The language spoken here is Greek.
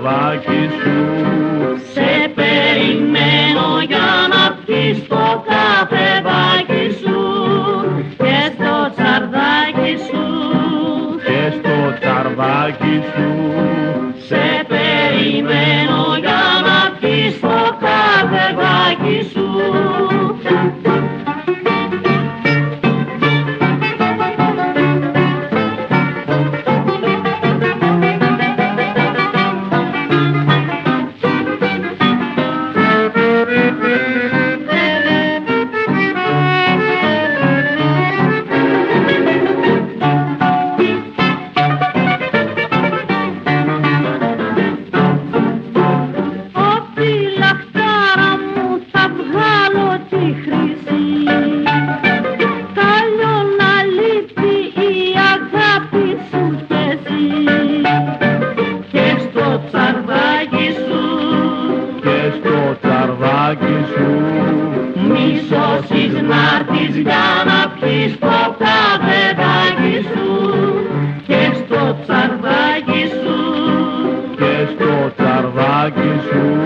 τσαρδάκι σου. Σε περιμένω για να πιεις το καφεδάκι σου και στο τσαρδάκι σου. Και στο τσαρδάκι σου. Σε περιμένω για να πιεις το καφεδάκι σου. Μη σώσεις να'ρθεις για να πιεις το καφεδάκι σου και στο τσαρδάκι σου. Και στο τσαρδάκι σου.